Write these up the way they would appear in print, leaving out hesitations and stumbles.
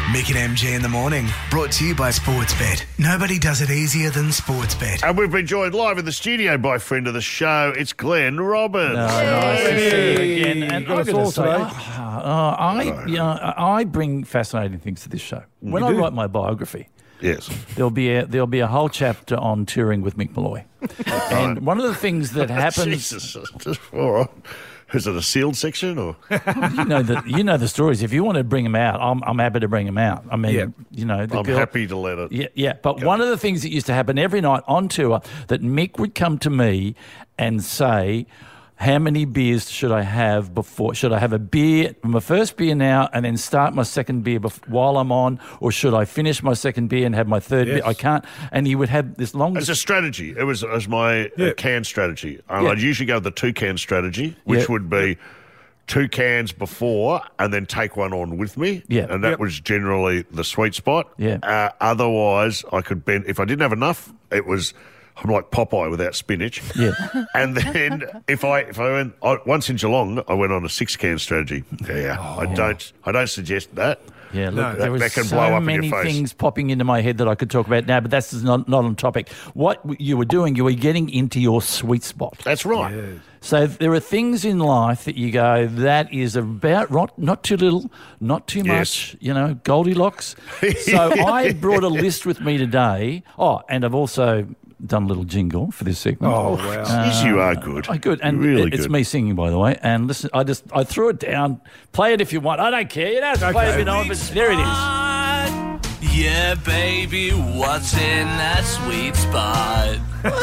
Mick and MG in the morning, brought to you by Sportsbet. Nobody does it easier than Sportsbet. And we've been joined live in the studio by a friend of the show. It's Glenn Robbins. Nice to see you again. And got I've us got all to say, today. I bring fascinating things to this show. When I write my biography, Yes. there'll be a whole chapter on touring with Mick Malloy. And one of the things that happens, Jesus. All right. Is it a sealed section or? you know the stories. If you want to bring them out, I'm happy to bring them out. I mean, I'm happy to let it. Yeah. But one of the things that used to happen every night on tour, that Mick would come to me and say, how many beers should I have before? Should I have a beer, my first beer now, and then start my second beer while I'm on? Or should I finish my second beer and have my third beer? I can't. And he would have this long... It's a strategy. It was my can strategy. I'd usually go with the 2-can strategy, which would be 2 cans before and then take one on with me. Yeah. And that was generally the sweet spot. Yeah. Otherwise, I could bend... If I didn't have enough, it was... I'm like Popeye without spinach. Yeah. And then if I went once in Geelong, I went on a 6-can strategy. I don't suggest that. Yeah, look, there was that can blow so up in many your face. things popping into my head that I could talk about now, but that's not on topic. What you were doing, you were getting into your sweet spot. That's right. Yeah. So there are things in life that you go, that is about right, not too little, not too much, Goldilocks. So I brought a list with me today. Oh, and I've also done a little jingle for this segment. Oh, wow. Yes, you are good. Good. And You're really it's good. me singing, by the way. And listen, I threw it down. Play it if you want. I don't care. You don't have to play it if you don't, but there it is. Yeah, baby, what's in that sweet spot?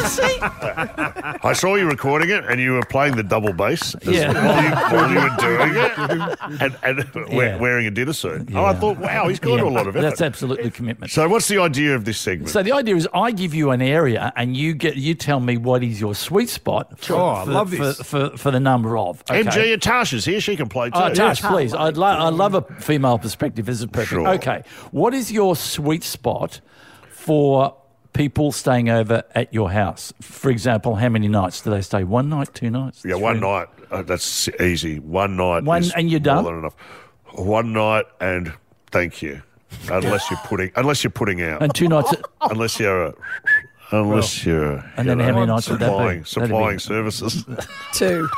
I saw you recording it and you were playing the double bass while you were doing it and wearing a dinner suit. Yeah. Oh, I thought, wow, he's got a lot of effort. That's absolutely commitment. So what's the idea of this segment? So the idea is I give you an area and you tell me what is your sweet spot I love this. for the number of. Okay. MG, Tasha's here. She can play too. Oh, Tash, please. I'd love a female perspective. This is perfect. Sure. Okay. What is your sweet spot for people staying over at your house? For example, how many nights? Do they stay? 1 night, 2 nights? Yeah, 1 night. That's easy. 1 night. Is and you're done? more than enough. 1 night and thank you. Unless you're putting out. And 2 nights. Unless you're And then how many nights would that be? supplying services. 2.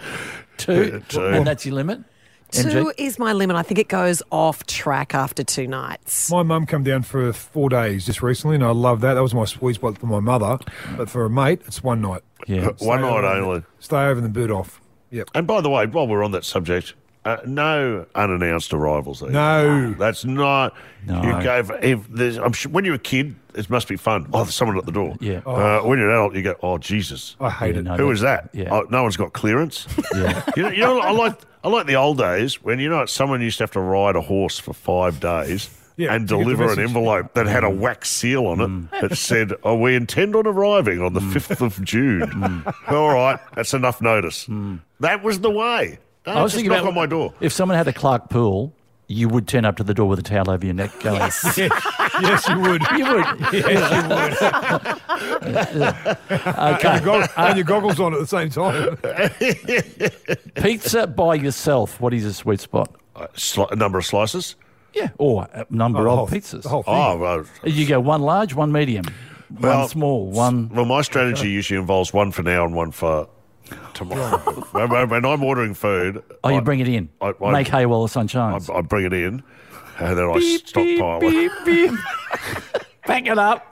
2? Two. And that's your limit? 2 MG? is my limit. I think it goes off track after 2 nights. My mum come down for 4 days just recently, and I love that. That was my sweet spot for my mother. But for a mate, it's 1 night. Yeah. 1 night only. Stay over and then boot off. Yep. And by the way, while we're on that subject, no unannounced arrivals. Either. No. That's not. No. You go for, I'm sure, when you're a kid, it must be fun. Oh, there's someone at the door. Yeah. When you're an adult, you go, oh Jesus, I hate it. no. who is that? Yeah. Oh, no one's got clearance. Yeah. you know, I like the old days when someone used to have to ride a horse for 5 days. Yeah, and to get the deliver an message. envelope that had a wax seal on it that said, we intend on arriving on the 5th of June. All right, that's enough notice. That was the way. I was Just thinking knock about on my door. If someone had a Clark Pool, you would turn up to the door with a towel over your neck going, Yes, you would. You would. Yes, you would. Okay. And your goggles on at the same time. Pizza by yourself, what is a sweet spot? A number of slices. Yeah. Or a number The of whole- pizzas. The whole thing. Oh, well, You go 1 large, 1 medium, Well, 1 small, 1... well, my strategy usually involves 1 for now and 1 for tomorrow. when I'm ordering food, Oh, you bring it in. I- Make hay while the sun shines. I bring it in, and then I Beep, stockpile beep, it. beep, beep. Back it up.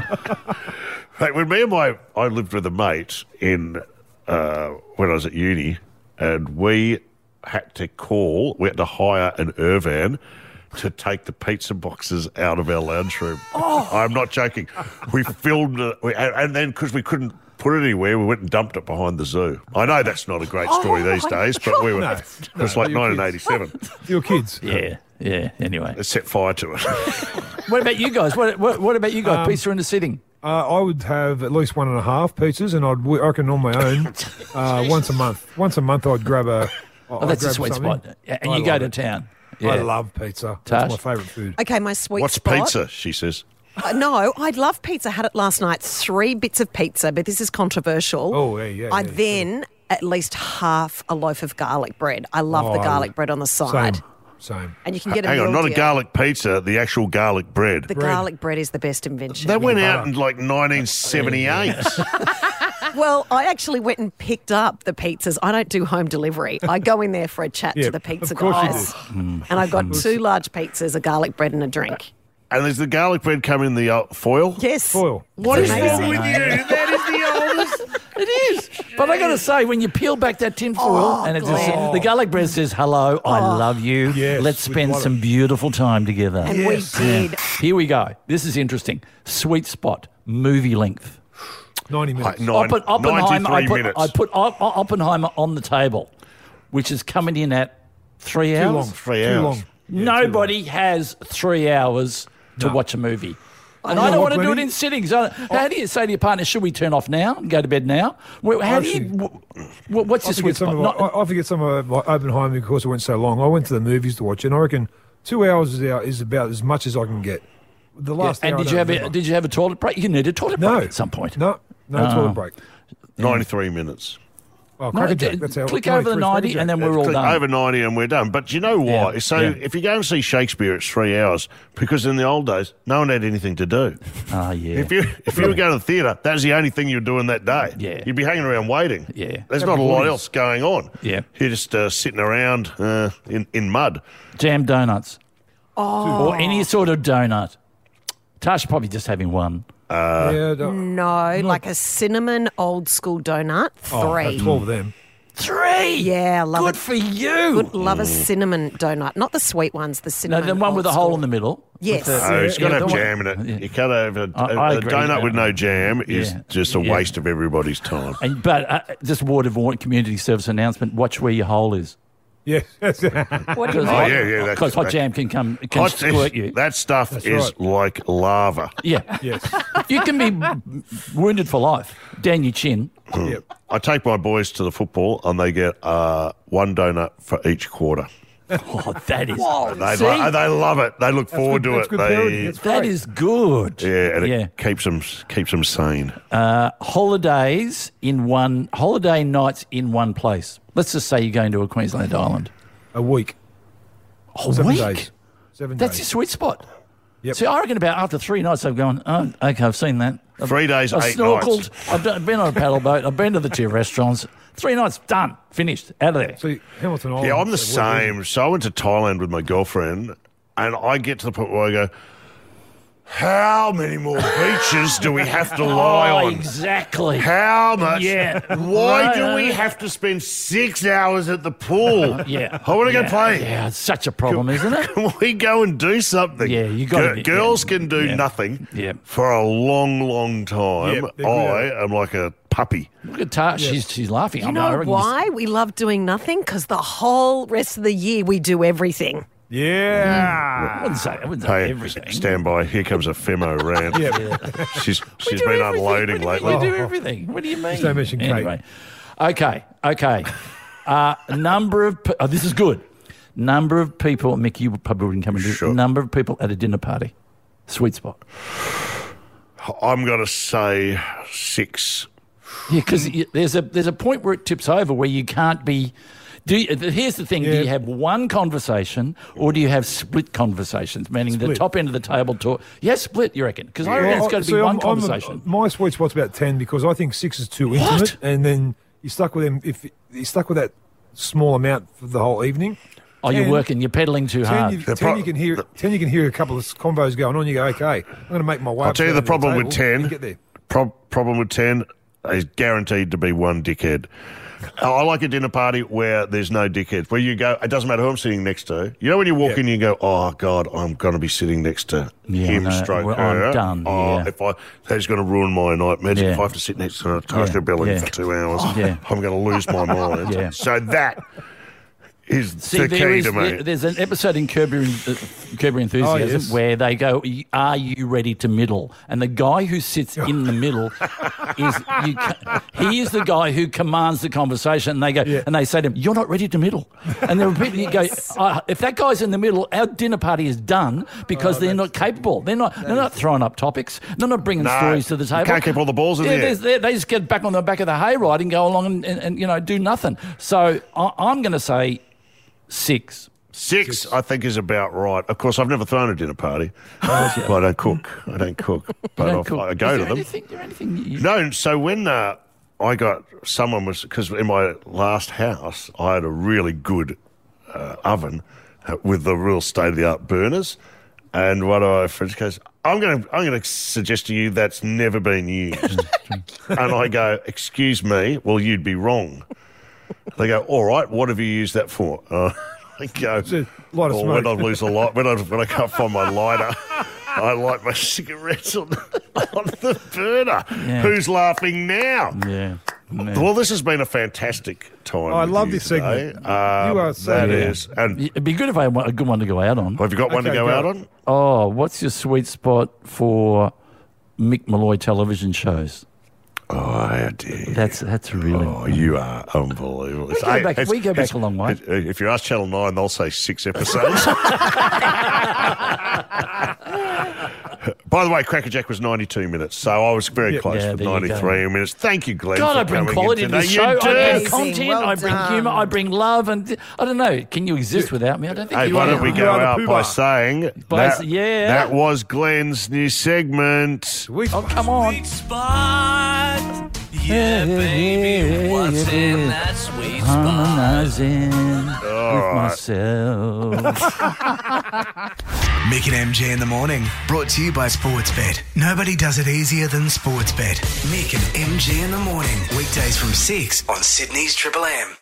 Hey, when I lived with a mate in when I was at uni, and we had to hire an Irvan to take the pizza boxes out of our lounge room. I'm not joking. We filmed it, and then because we couldn't put it anywhere, we went and dumped it behind the zoo. I know that's not a great story these days, but we were. No, it was like your 1987. Your kids. Yeah. Anyway. It set fire to it. What about you guys? What about you guys? Pizza in the sitting. I would have at least 1.5 pizzas, and I reckon on my own once a month. Once a month, I'd grab a. Oh, that's a sweet spot. And you go to town. Yeah. I love pizza. Tash? That's my favourite food. Okay, my sweet What's spot. pizza? She says. No, I'd love pizza. Had it last night. 3 bits of pizza, but this is controversial. Oh, yeah. I'd then at least half a loaf of garlic bread. I love the Oh, garlic bread on the side. Same. Same. And you can get a Hang on, meal not a deal. garlic pizza, the actual garlic bread. The garlic bread is the best invention. That went out in like 1978. Well, I actually went and picked up the pizzas. I don't do home delivery. I go in there for a chat Yeah, to the pizza of course you guys. And I got 2 large pizzas, a garlic bread and a drink. And does the garlic bread come in the foil? Yes. Foil. What is amazing. wrong with you? That is the oldest. It is. But I got to say, when you peel back that tin foil and it just, Glenn. the garlic bread says, hello, I love you. Yes, Let's we'd spend love some it. beautiful time together. And we did. Here we go. This is interesting. Sweet spot, movie length. 90 minutes. Oppenheimer, 93 minutes. I put Oppenheimer on the table, which is coming in at 3 hours. Too long. 3 Too hours. long. Yeah, too Nobody has 3 hours to No. watch a movie. And know I don't what, want to do it Glennie? in sittings. How do you say to your partner, should we turn off now and go to bed now? How do you, what's your sweet spot? I forget some of my Oppenheimer because it went so long. I went to the movies to watch it, and I reckon 2 hours is about as much as I can get. The last and hour I did you don't have remember. did you have a toilet break? You need a toilet No. break at some point. No toilet break. 93 minutes. Oh, No, crackerjack. That's how click over the 90 and then we're all Click done. over 90 and we're done. But you know why? Yeah, So yeah. if you go and see Shakespeare, it's 3 hours because in the old days, no one had anything to do. Oh, yeah. If you were going to the theatre, that was the only thing you were doing that day. Yeah. You'd be hanging around waiting. Yeah. There's not a lot else going on. Yeah. You're just sitting around in mud. Jam donuts. Or any sort of donut. Tash probably just having one. Yeah, No, like a cinnamon old school donut. 3. 12 of them. 3? Yeah, love Good it. for you. Good, love a cinnamon donut. Not the sweet ones, the No, cinnamon. the one with the old hole school. in the middle. Yes. Oh, it's got to yeah, have the one- jam in it. yeah. You can't have a I agree. donut with no jam is Yeah. just a Yeah. waste of everybody's time. But just word of warning, community service announcement, watch where your hole is. Yes. What do you Oh, mean? yeah, that's Because hot right. jam can Hot- squirt you. That stuff That's is right. like lava. Yeah. Yes. You can be wounded for life. Down your chin. Yep. I take my boys to the football and they get one donut for each quarter. Oh, that is. They love it. They look forward good- to that's it. good They, parenting. That's That great. is good. yeah, and Yeah. it keeps them sane. Holiday nights in one place. Let's just say you're going to a Queensland island. A week. A 7 week? days. 7 That's your days. sweet spot. Yep. See, I reckon about after 3 nights, I've gone, oh, okay, I've seen that. 3 days, I've 8 snorkeled. nights. I've been on a paddle boat. I've been to the 2 restaurants. 3 nights, done, finished, out of there. See, Hamilton Island. Yeah, I'm the it's a week, same. So I went to Thailand with my girlfriend, and I get to the point where I go, how many more beaches do we have to lie Oh, on? exactly. How much? Yeah. Why Right, do we have to spend 6 hours at the pool? Yeah. I want to go Yeah. play. Yeah, it's such a problem, isn't it? Can we go and do something? Yeah, you gotta be- Girls yeah. can do Yeah. nothing Yeah. for a long, long time. Yeah, they're good I am like a puppy. Look at Tash, she's laughing. You know why we love doing nothing? Because the whole rest of the year we do everything. Yeah. I wouldn't say Hey, everything. stand by. Here comes a femo rant. Yeah. She's We been do everything. unloading What do you lately. mean We do everything. What do you mean? don't mention Kate. Anyway, okay. Number of this is good. Number of people. Mick, you probably wouldn't come into this. Sure. Number of people at a dinner party. Sweet spot. I'm going to say 6. Yeah, because there's a point where it tips over where you can't be. Here's the thing: do Yeah. you have one conversation or do you have split conversations? Meaning the Split. top end of the table talk. Yes, split. You reckon? Because I reckon it's got to See, be one I'm conversation. my sweet spot's about 10 because I think 6 is too What? intimate, and then you're stuck with them. If you're stuck with that small amount for the whole evening. Oh, you're 10 working. You're pedaling too 10, hard. you, 10 you can hear. 10 you can hear a couple of combos going on. You go, okay, I'm going to make my way. I'll up tell you to the problem with table 10. and Get there. Problem with 10 is guaranteed to be one dickhead. I like a dinner party where there's no dickheads, where you go, it doesn't matter who I'm sitting next to. You know when you walk in, you go, oh, God, I'm going to be sitting next to him, no, stroke well, her. I'm done, Oh, yeah. that's going to ruin my night. Imagine Yeah. if I have to sit next to Natasha Yeah, Belling yeah. for 2 hours. Yeah. I'm going to lose my mind. Yeah. So that is the there key is- to me. there's an episode in Curb Your Enthusiasm Oh, yes. where they go, "Are you ready to middle?" And the guy who sits in the middle he is the guy who commands the conversation. And they go, Yeah. and they say to him, "You're not ready to middle." And there are people you go, "If that guy's in the middle, our dinner party is done because they're not capable. They're not throwing up topics. They're not bringing No, stories to the table. you can't keep all the balls in the air. They just get back on the back of the hayride and go along and do nothing. So I'm going to say 6. 6, I think, is about right. Of course, I've never thrown a dinner party. But I don't cook. But I go to them. No, so when I got someone was because in my last house I had a really good oven with the real state of the art burners, and one of my friends goes, I'm going to suggest to you that's never been used, and I go, excuse me, well you'd be wrong. They go, all right, what have you used that for? I go, when I lose a light, when I can't find my lighter, I light my cigarettes on the burner. Yeah. Who's laughing now? Yeah. Well, this has been a fantastic time. I love this today. segment. You are so and it'd be good if I had a good one to go out on. Have you got one to go out on? Oh, what's your sweet spot for Mick Malloy television shows? Oh, dear. That's really. Oh, you are unbelievable. We go back a long way. If you ask Channel 9, they'll say 6 episodes. By the way, Crackerjack was 92 minutes, so I was very close with 93 minutes. Thank you, Glenn. God, I bring quality to the show. I bring content. Well I bring humour. I bring love, and I don't know. Can you exist without me? I don't think. Hey, why don't we go out by saying that was Glenn's new segment. Oh, come on. Sweet spot. Yeah, baby, what's in that sweet spot? Harmonizing with myself. Mick and MJ in the morning, brought to you by Sportsbet. Nobody does it easier than Sportsbet. Mick and MJ in the morning, weekdays from 6 on Sydney's Triple M.